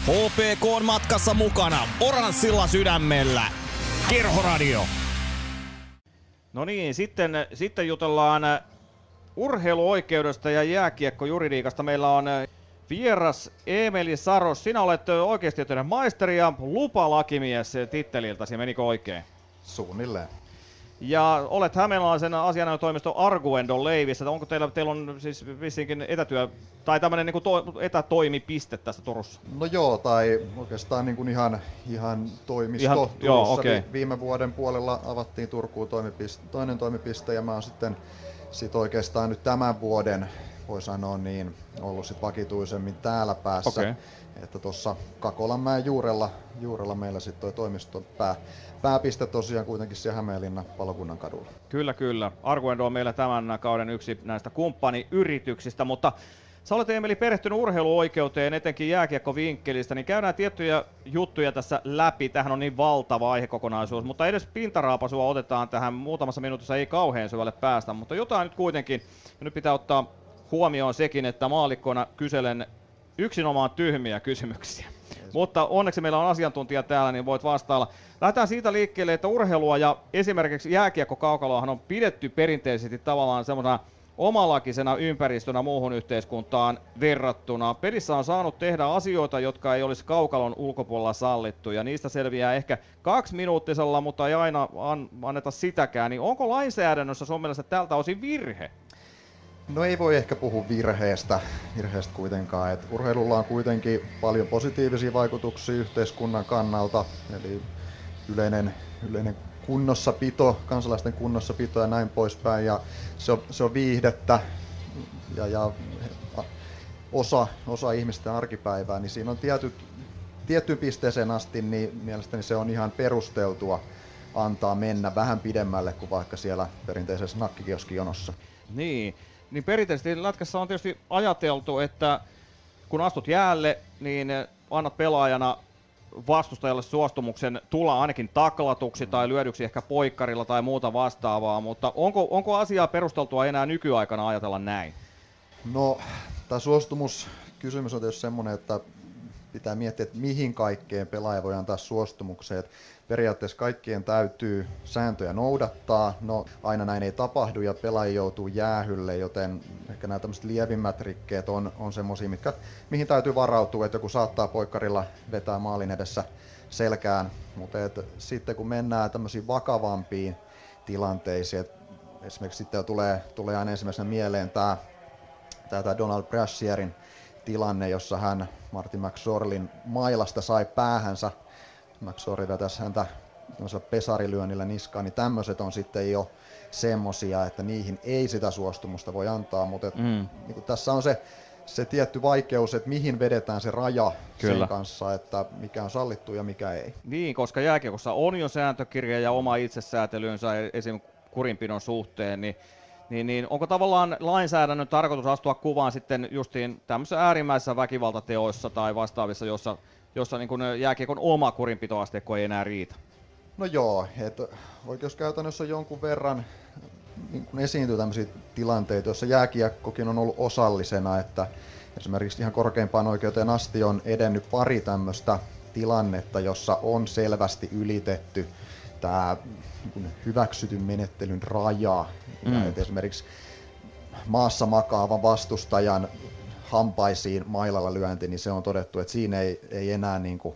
HPK on matkassa mukana oranssilla sydämellä. Kerhoradio. No niin, sitten jutellaan urheiluoikeudesta ja jääkiekkojuridiikasta. Meillä on vieras Eemeli Saros. Sinä olet oikeustieteiden maisteri ja lupalakimies titteliltäsi. Menikö oikein? Suunnilleen. Ja olet hämeenlaisen asianajotoimiston Arguendon leivissä. Onko teillä on siis vissinkin etätyö tai tämmöinen niin etätoimipiste tässä Turussa? No joo, tai oikeastaan niin kuin ihan toimisto Turussa. Joo, okay. Viime vuoden puolella avattiin Turkuun toinen toimipiste ja mä oon sitten oikeastaan nyt tämän vuoden, voi sanoa niin, ollut sit vakituisemmin täällä päässä. Okay. Että tuossa Kakolanmäen juurella meillä sitten toi toimiston pääpiste tosiaan kuitenkin siellä Hämeenlinnan Palokunnan kadulla. Kyllä. Arguendo on meillä tämän kauden yksi näistä kumppaniyrityksistä, mutta sä olet Eemeli perehtynyt urheiluoikeuteen, etenkin jääkiekkovinkkelistä, niin käydään tiettyjä juttuja tässä läpi. Tämähän on niin valtava aihekokonaisuus, mutta edes pintaraapasua otetaan tähän muutamassa minuutissa, ei kauhean syvälle päästä, mutta jotain nyt kuitenkin. Ja nyt pitää ottaa huomioon sekin, että maallikkona kyselen yksinomaan tyhmiä kysymyksiä. Mutta onneksi meillä on asiantuntija täällä, niin voit vastailla. Lähdetään siitä liikkeelle, että urheilua ja esimerkiksi jääkiekkokaukaloahan on pidetty perinteisesti tavallaan semmoisena omalakisena ympäristönä muuhun yhteiskuntaan verrattuna. Pelissä on saanut tehdä asioita, jotka ei olisi kaukalon ulkopuolella sallittu, ja niistä selviää ehkä 2-minuuttisella, mutta ei aina anneta sitäkään. Niin onko lainsäädännössä sun mielestä tältä osin virhe? No ei voi ehkä puhua virheestä kuitenkaan. Et urheilulla on kuitenkin paljon positiivisia vaikutuksia yhteiskunnan kannalta, eli yleinen kunnossapito, kansalaisten kunnossapito ja näin poispäin. Ja se on viihdettä ja osa ihmisten arkipäivää, niin siinä on tiettyyn pisteeseen asti, niin mielestäni se on ihan perusteltua antaa mennä vähän pidemmälle kuin vaikka siellä perinteisessä nakkikioskijonossa. Niin perinteisesti lätkässä on tietysti ajateltu, että kun astut jäälle, niin annat pelaajana vastustajalle suostumuksen tulla ainakin taklatuksi tai lyödyksi ehkä poikkarilla tai muuta vastaavaa, mutta onko asiaa perusteltua enää nykyaikana ajatella näin? No, tämä suostumuskysymys on tietysti semmoinen, että pitää miettiä, että mihin kaikkeen pelaaja voi antaa suostumuksen. Että periaatteessa kaikkien täytyy sääntöjä noudattaa. No, aina näin ei tapahdu ja pelaaja joutuu jäähylle, joten ehkä nämä tämmöiset lievimmät rikkeet on semmoisia, mihin täytyy varautua, että joku saattaa poikkarilla vetää maalin edessä selkään. Mutta sitten kun mennään tämmöisiin vakavampiin tilanteisiin, että esimerkiksi sitten tulee aina ensimmäisenä mieleen tämä Donald Brashierin tilanne, jossa hän Martin McSorleyn mailasta sai päähänsä. McSorley vetäisi häntä pesarilyönnillä niskaan, niin tämmöiset on sitten jo semmosia, että niihin ei sitä suostumusta voi antaa, mutta niin tässä on se tietty vaikeus, että mihin vedetään se raja sen kanssa, että mikä on sallittu ja mikä ei. Niin, koska jääkiekossa on jo sääntökirja ja oma itsesäätelynsä esim. Kurinpidon suhteen, niin onko tavallaan lainsäädännön tarkoitus astua kuvaan sitten justiin tämmöisissä äärimmäisissä väkivaltateoissa tai vastaavissa, jossa niin kuin jääkiekon oma kurinpitoasteikko ei enää riitä? No joo, että oikeuskäytännössä jonkun verran niin kun esiintyy tämmöisiä tilanteita, joissa jääkiekkokin on ollut osallisena, että esimerkiksi ihan korkeimpaan oikeuteen asti on edennyt pari tämmöistä tilannetta, jossa on selvästi ylitetty tämä niin hyväksytyn menettelyn raja. Ja esimerkiksi maassa makaavan vastustajan hampaisiin mailalla lyönti, niin se on todettu, että siinä ei enää niin kuin,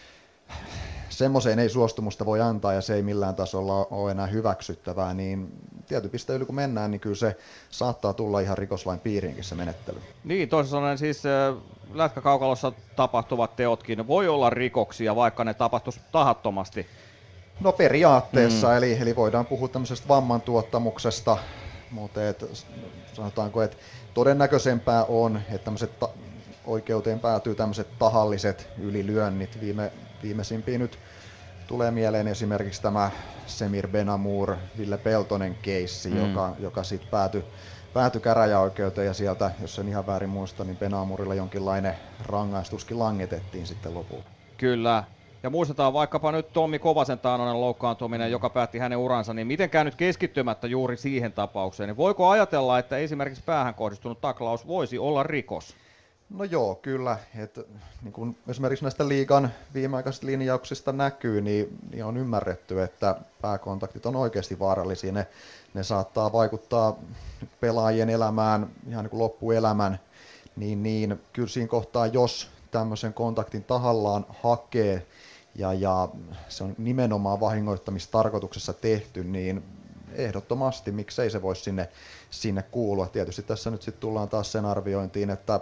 semmoiseen ei suostumusta voi antaa ja se ei millään tasolla ole enää hyväksyttävää, niin tietyn pisteen yli kun mennään, niin kyllä se saattaa tulla ihan rikoslain piiriinkin se menettely. Niin, toisin sanoen siis lätkäkaukalossa tapahtuvat teotkin voi olla rikoksia, vaikka ne tapahtuisi tahattomasti. No periaatteessa, eli voidaan puhua tämmöisestä vammantuottamuksesta, mutta sanotaanko, että todennäköisempää on, että oikeuteen päätyy tämmöiset tahalliset ylilyönnit. Viimeisimpiä nyt tulee mieleen esimerkiksi tämä Semir Benamour, Ville Peltonen keissi, joka sitten päätyi käräjäoikeuteen ja sieltä, jos en ihan väärin muista, niin Benamourilla jonkinlainen rangaistuskin langetettiin sitten lopulta. Kyllä. Ja muistetaan vaikkapa nyt Tommi Kovasen taannoinen loukkaantuminen, joka päätti hänen uransa, niin mitenkään nyt keskittymättä juuri siihen tapaukseen, niin voiko ajatella, että esimerkiksi päähän kohdistunut taklaus voisi olla rikos? No joo, kyllä. Niin kun esimerkiksi näistä liigan viimeaikaisista linjauksista näkyy, niin on ymmärretty, että pääkontaktit on oikeasti vaarallisia. Ne saattaa vaikuttaa pelaajien elämään ihan niin kuin loppuelämän. Niin kyllä siinä kohtaa, jos tämmöisen kontaktin tahallaan hakee ja se on nimenomaan vahingoittamistarkoituksessa tehty, niin ehdottomasti miksei se voisi sinne kuulua. Tietysti tässä nyt sitten tullaan taas sen arviointiin, että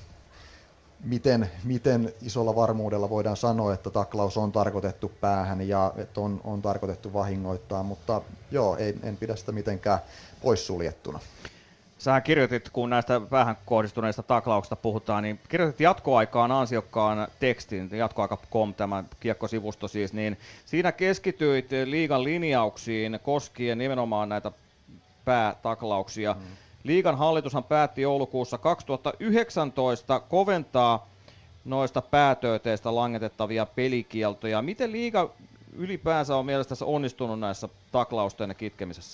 miten isolla varmuudella voidaan sanoa, että taklaus on tarkoitettu päähän ja että on tarkoitettu vahingoittaa, mutta joo, en pidä sitä mitenkään poissuljettuna. Sähän kirjoitit, kun näistä päähän kohdistuneista taklauksista puhutaan, niin kirjoitit jatkoaikaan ansiokkaan tekstin, jatkoaika.com, tämä kiekkosivusto siis, niin siinä keskityit liigan linjauksiin koskien nimenomaan näitä päätaklauksia. Liigan hallitushan päätti joulukuussa 2019 koventaa noista päätööteistä langetettavia pelikieltoja. Miten liiga ylipäänsä on mielestäsi onnistunut näissä taklausten kitkemisessä?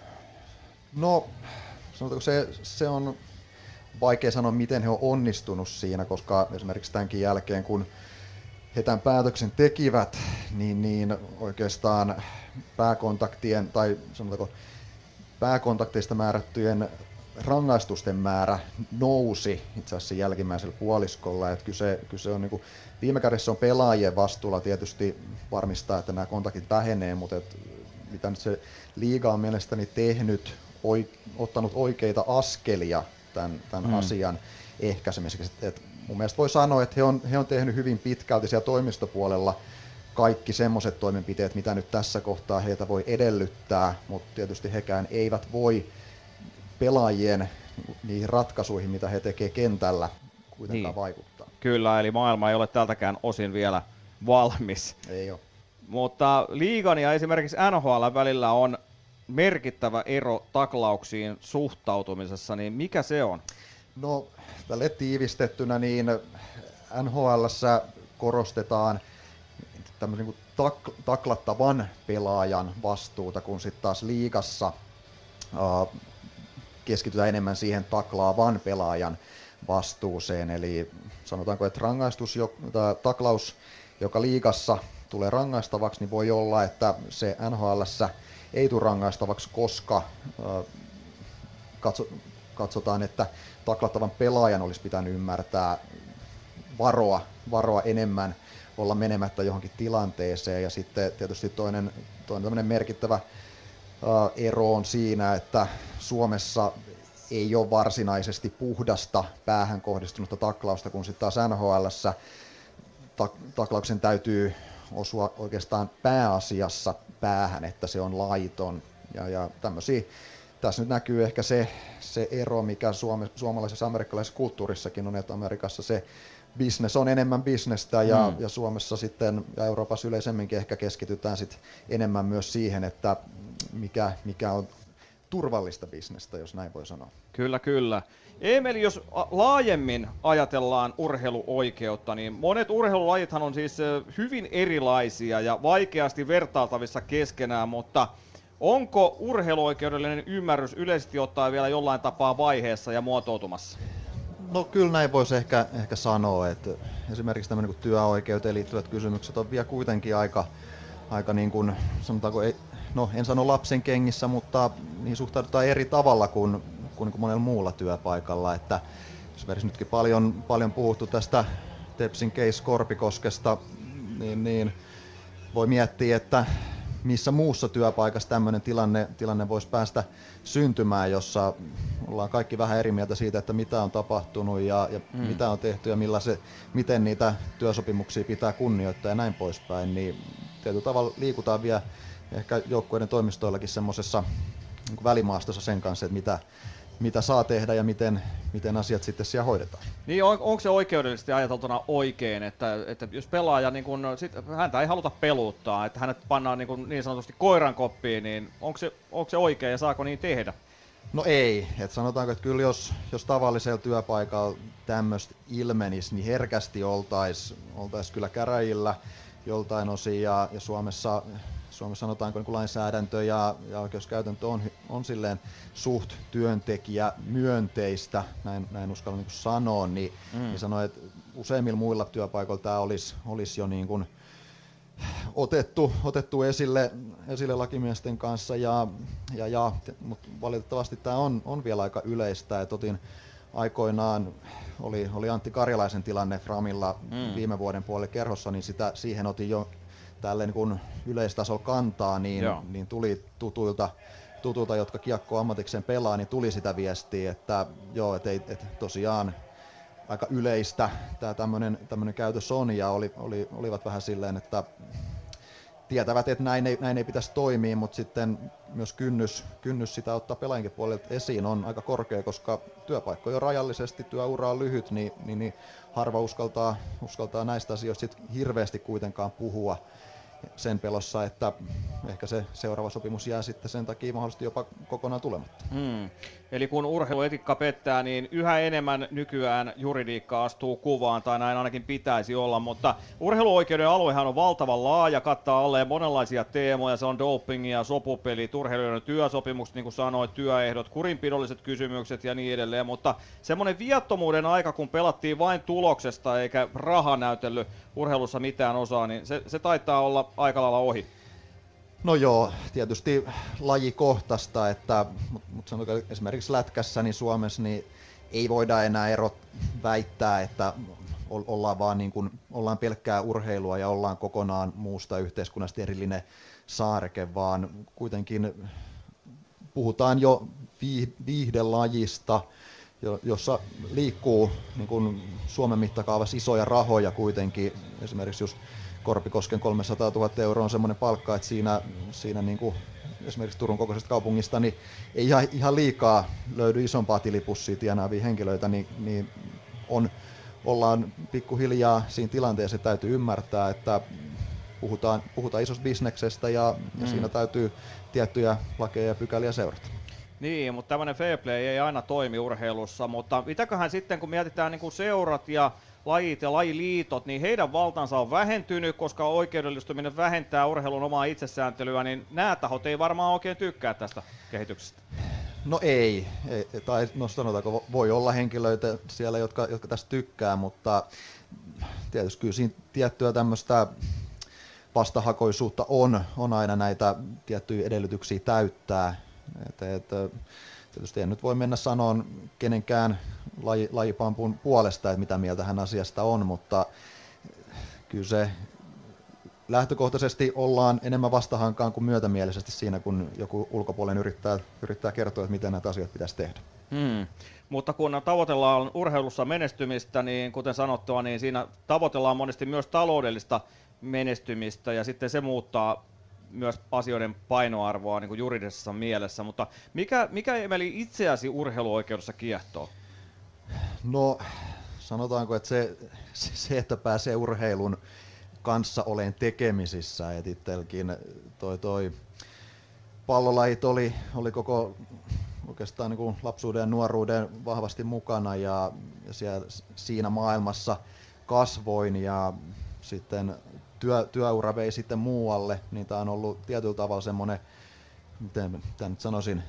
No, sanotaanko se on vaikea sanoa, miten he on onnistunut siinä, koska esimerkiksi tämänkin jälkeen, kun he tämän päätöksen tekivät, niin oikeastaan pääkontaktien tai sanotaanko pääkontakteista määrättyjen rangaistusten määrä nousi itse asiassa jälkimmäisellä puoliskolla. Että kyse on niin kuin, viime kädessä on pelaajien vastuulla tietysti varmistaa, että nämä kontaktit vähenee, mutta mitä nyt se liiga on mielestäni tehnyt, ottanut oikeita askelia tämän asian ehkäisemiseksi. Et mun mielestä voi sanoa, että he on tehnyt hyvin pitkälti siellä toimistopuolella kaikki semmoiset toimenpiteet, mitä nyt tässä kohtaa heiltä voi edellyttää, mutta tietysti hekään eivät voi pelaajien niihin ratkaisuihin, mitä he tekevät kentällä, kuitenkaan vaikuttaa. Kyllä, eli maailma ei ole tältäkään osin vielä valmis. Ei ole. Mutta liigan ja esimerkiksi NHL välillä on merkittävä ero taklauksiin suhtautumisessa, niin mikä se on? No, tälle tiivistettynä, niin NHL:ssä korostetaan tämmöisen niin taklattavan pelaajan vastuuta, kun sitten taas liigassa keskitytään enemmän siihen taklaavan pelaajan vastuuseen. Eli sanotaanko, että taklaus, joka liigassa tulee rangaistavaksi, niin voi olla, että se NHL:ssä ei tule rangaistavaksi, koska katsotaan, että taklattavan pelaajan olisi pitänyt ymmärtää varoa enemmän, olla menemättä johonkin tilanteeseen. Ja sitten tietysti toinen merkittävä ero on siinä, että Suomessa ei ole varsinaisesti puhdasta päähän kohdistunutta taklausta, kun sitten taas NHL:ssä taklauksen täytyy osua oikeastaan pääasiassa päähän, että se on laiton. Ja tämmöisiä. Tässä nyt näkyy ehkä se ero, mikä suomalaisessa amerikkalaisessa kulttuurissakin on, että Amerikassa se business on enemmän bisnestä ja Suomessa sitten ja Euroopassa yleisemminkin ehkä keskitytään sit enemmän myös siihen, että mikä on turvallista bisnestä, jos näin voi sanoa. Kyllä, kyllä. Emeli, jos laajemmin ajatellaan urheiluoikeutta, niin monet urheilulajithan on siis hyvin erilaisia ja vaikeasti vertailtavissa keskenään, mutta onko urheiluoikeudellinen ymmärrys yleisesti ottaen vielä jollain tapaa vaiheessa ja muotoutumassa? No kyllä näin voisi ehkä sanoa, että esimerkiksi tämmöinen niin työoikeuteen liittyvät kysymykset on vielä kuitenkin aika niin kuin, sanotaanko, en sano lapsen kengissä, mutta niihin suhtaudutaan eri tavalla kuin monella muulla työpaikalla. Että esimerkiksi nytkin paljon puhuttu tästä Tepsin case Korpikoskesta, niin voi miettiä, että missä muussa työpaikassa tämmöinen tilanne voisi päästä syntymään, jossa ollaan kaikki vähän eri mieltä siitä, että mitä on tapahtunut ja mitä on tehty ja miten niitä työsopimuksia pitää kunnioittaa ja näin poispäin. Niin tietyllä tavalla liikutaan vielä ehkä joukkueiden toimistoillakin semmoisessa niin välimaastossa sen kanssa, että mitä saa tehdä ja miten asiat sitten siellä hoidetaan. Niin onko se oikeudellisesti ajateltuna oikein, että jos pelaaja, häntä ei haluta peluuttaa, että hänet pannaan niin sanotusti koiran koppiin, niin onko se oikein ja saako niin tehdä? No ei. Sanotaanko, että kyllä jos tavallisella työpaikalla tämmöistä ilmenisi, niin herkästi oltais kyllä käräjillä joltain osin ja Suomessa Suomessa sanotaanko niin kuin lainsäädäntö ja oikeuskäytäntö on silleen suht työntekijämyönteistä, näin uskallan niin kuin sanoa, niin sanoi, että useimmilla muilla työpaikoilla tämä olisi jo niin kuin otettu esille lakimiesten kanssa, mutta valitettavasti tämä on vielä aika yleistä. Et otin aikoinaan, oli Antti Karjalaisen tilanne Framilla viime vuoden puolella kerhossa, niin siihen otin jo tälleen niin kuin yleistasolla kantaa, niin tuli tutuilta, jotka kiekkoa ammatikseen pelaa, niin tuli sitä viestiä, että joo, et tosiaan aika yleistä tämä tämmöinen käytös on, ja olivat vähän silleen, että tietävät, että näin ei pitäisi toimia, mutta sitten myös kynnys sitä ottaa pelaajienkin puolelta esiin on aika korkea, koska työpaikkoja on rajallisesti, työura on lyhyt, niin harva uskaltaa näistä asioista sit hirveästi kuitenkaan puhua sen pelossa, että ehkä se seuraava sopimus jää sitten sen takia mahdollisesti jopa kokonaan tulematta. Eli kun urheiluetikka pettää, niin yhä enemmän nykyään juridiikka astuu kuvaan, tai näin ainakin pitäisi olla, mutta urheiluoikeuden aluehan on valtavan laaja, kattaa alleen monenlaisia teemoja, se on dopingia, sopupelit, urheilijoiden työsopimukset, niin kuin sanoit, työehdot, kurinpidolliset kysymykset ja niin edelleen, mutta semmoinen viattomuuden aika, kun pelattiin vain tuloksesta eikä raha näytellyt urheilussa mitään osaa, niin se taitaa olla aika lailla ohi. No joo, tietysti lajikohtaista, mutta sanotaan esimerkiksi lätkässä niin Suomessa niin ei voida enää väittää, että ollaan vaan niin kuin, ollaan pelkkää urheilua ja ollaan kokonaan muusta yhteiskunnasta erillinen saareke, vaan kuitenkin puhutaan jo viihdelajista, jossa liikkuu niin kuin Suomen mittakaavassa isoja rahoja kuitenkin, esimerkiksi just Korpikosken 300 000 € on semmoinen palkka, että siinä niin kuin esimerkiksi Turun kokoisesta kaupungista niin ei ihan liikaa löydy isompaa tilipussia tienaavia henkilöitä, niin ollaan pikkuhiljaa siinä tilanteessa, täytyy ymmärtää, että puhutaan isosta bisneksestä ja siinä täytyy tiettyjä lakeja ja pykäliä seurata. Niin, mutta tämmöinen fair play ei aina toimi urheilussa, mutta mitäköhän sitten, kun mietitään niin kuin seurat ja lajit ja lajiliitot, niin heidän valtansa on vähentynyt, koska oikeudellistuminen vähentää urheilun omaa itsesääntelyä, niin nämä tahot ei varmaan oikein tykkää tästä kehityksestä. No ei. Tai no sanotaanko, voi olla henkilöitä siellä, jotka tästä tykkää, mutta tietysti kyllä siinä tiettyä tämmöistä vastahakoisuutta on aina näitä tiettyjä edellytyksiä täyttää. Tietysti en nyt voi mennä sanomaan kenenkään lajipampun puolesta, että mitä mieltä hän asiasta on, mutta kyllä se lähtökohtaisesti ollaan enemmän vastahankaan kuin myötämielisesti siinä, kun joku ulkopuolinen yrittää kertoa, että miten näitä asioita pitäisi tehdä. Mutta kun tavoitellaan urheilussa menestymistä, niin kuten sanottua, niin siinä tavoitellaan monesti myös taloudellista menestymistä, ja sitten se muuttaa myös asioiden painoarvoa niin kuin juridisessa mielessä, mutta mikä Emeli itseäsi urheiluoikeudessa kiehtoo? No sanotaanko, että se että pääsee urheilun kanssa olen tekemisissä, että itselläkin toi pallolajit oli koko oikeastaan niin kuin lapsuuden ja nuoruuden vahvasti mukana ja siinä maailmassa kasvoin ja sitten työura vei sitten muualle, niin tämä on ollut tietyllä tavalla semmoinen, miten nyt sanoisin,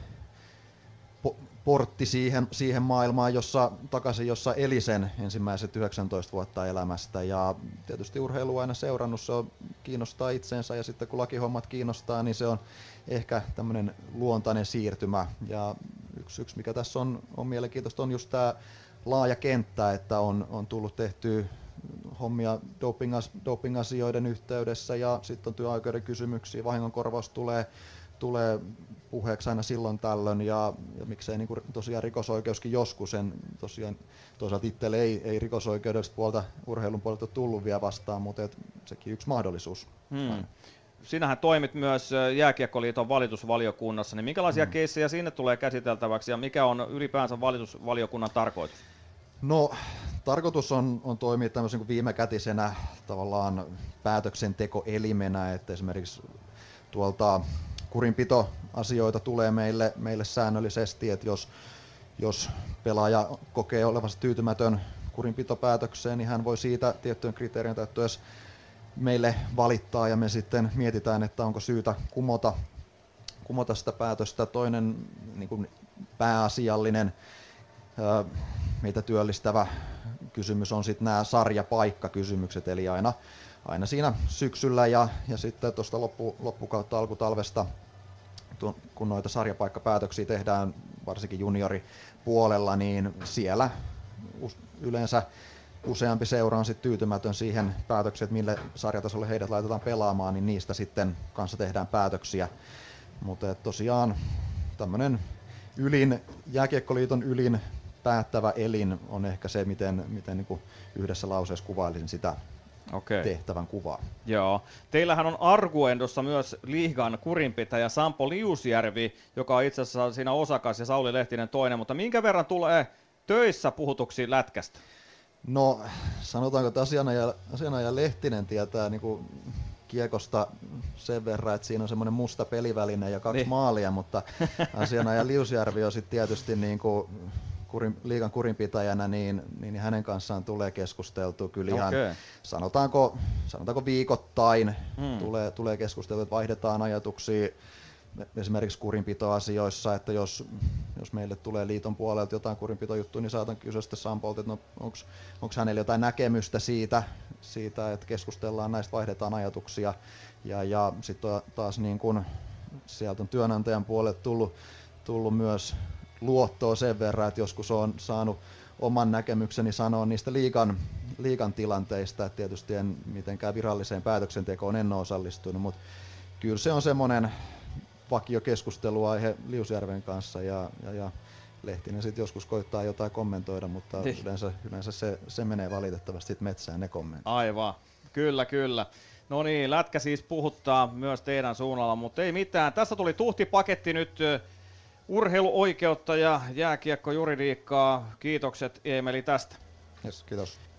portti siihen maailmaan, jossa eli sen ensimmäiset 19 vuotta elämästä. Ja tietysti urheilu aina seurannut, se kiinnostaa itsensä ja sitten kun lakihommat kiinnostaa, niin se on ehkä tämmöinen luontainen siirtymä. Ja yksi mikä tässä on mielenkiintoista, on just tämä laaja kenttä, että on tullut tehtyä hommia dopingasioiden yhteydessä ja sitten on työoikeuden kysymyksiä, vahingonkorvaus tulee puheeksi aina silloin tällöin ja miksei niin kuin tosiaan rikosoikeuskin joskus, tosiaan toisaalta itselle ei rikosoikeudellista puolta urheilun puolelta tullut vielä vastaan, mutta sekin yksi mahdollisuus. Sinähän toimit myös Jääkiekkoliiton valitusvaliokunnassa, niin minkälaisia keissejä sinne tulee käsiteltäväksi ja mikä on ylipäänsä valitusvaliokunnan tarkoitus? No, tarkoitus on toimia tämmöisen kuin viimekätisenä tavallaan päätöksentekoelimenä, että esimerkiksi tuolta kurinpitoasioita tulee meille säännöllisesti, että jos pelaaja kokee olevansa tyytymätön kurinpitopäätökseen, niin hän voi siitä tiettyjen kriteerien täyttyessä meille valittaa ja me sitten mietitään, että onko syytä kumota sitä päätöstä. Toinen niin kuin pääasiallinen meitä työllistävä kysymys on sitten nämä sarjapaikkakysymykset, eli aina siinä syksyllä ja sitten tuosta loppukautta alkutalvesta, kun noita sarjapaikkapäätöksiä tehdään varsinkin junioripuolella, niin siellä yleensä useampi seura on sitten tyytymätön siihen päätökseen, että mille sarjatasolle heidät laitetaan pelaamaan, niin niistä sitten kanssa tehdään päätöksiä. Mutta tosiaan tämmöinen Jääkiekkoliiton ylin päättävä elin on ehkä se, miten niin kuin yhdessä lauseessa kuvailisin sitä tehtävän kuvaa. Joo. Teillähän on Arguendossa myös liigan kurinpitäjä Sampo Liusjärvi, joka on itse asiassa siinä osakas, ja Sauli Lehtinen toinen, mutta minkä verran tulee töissä puhutuksi lätkästä? No sanotaanko, että asianajaja Lehtinen tietää niin kuin kiekosta sen verran, että siinä on semmoinen musta peliväline ja 2 maalia, mutta asianajaja Liusjärvi on sitten tietysti niin kuin liigan kurinpitäjänä, niin hänen kanssaan tulee keskusteltu kyllä ihan, sanotaanko viikoittain tulee keskusteltu, että vaihdetaan ajatuksia esimerkiksi kurinpitoasioissa, että jos meille tulee liiton puolelta jotain kurinpitojuttuja, niin saatan kysyä sitten Sampolta, että no, onko hänellä jotain näkemystä siitä, että keskustellaan näistä, vaihdetaan ajatuksia, ja sitten taas niin kun sieltä on työnantajan puolelta tullut myös luottoa sen verran, että joskus on saanut oman näkemykseni sanoa niistä liigan tilanteista, että tietysti en mitenkään viralliseen päätöksentekoon en ole osallistunut, mutta kyllä se on semmoinen vakiokeskusteluaihe Liusjärven kanssa ja Lehtinen sitten joskus koittaa jotain kommentoida, mutta yleensä se menee valitettavasti metsään ne kommentit. Aivan, kyllä. No niin, lätkä siis puhuttaa myös teidän suunnalla, mutta ei mitään. Tässä tuli tuhtipaketti nyt urheiluoikeutta ja jääkiekkojuridiikkaa. Kiitokset Eemeli tästä. Yes, kiitos.